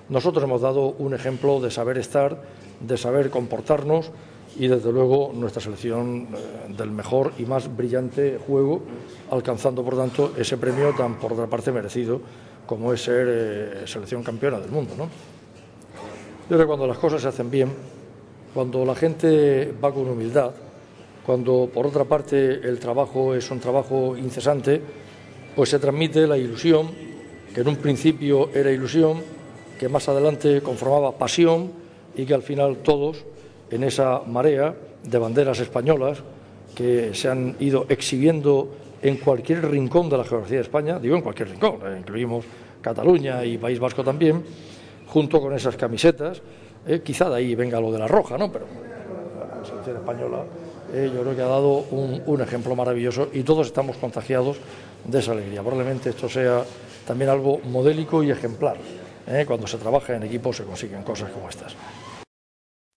nosotros hemos dado un ejemplo de saber estar, de saber comportarnos y desde luego nuestra selección del mejor y más brillante juego, alcanzando por tanto ese premio tan por otra parte merecido como es ser selección campeona del mundo, ¿no? Yo creo que cuando las cosas se hacen bien, cuando la gente va con humildad, cuando por otra parte el trabajo es un trabajo incesante, pues se transmite la ilusión, que en un principio era ilusión, que más adelante conformaba pasión y que al final todos, en esa marea de banderas españolas que se han ido exhibiendo en cualquier rincón de la geografía de España, digo en cualquier rincón, incluimos Cataluña y País Vasco también, junto con esas camisetas, quizá de ahí venga lo de la roja, ¿no? Pero la selección española yo creo que ha dado un ejemplo maravilloso y todos estamos contagiados de esa alegría. Probablemente esto sea también algo modélico y ejemplar. Cuando se trabaja en equipo se consiguen cosas como estas.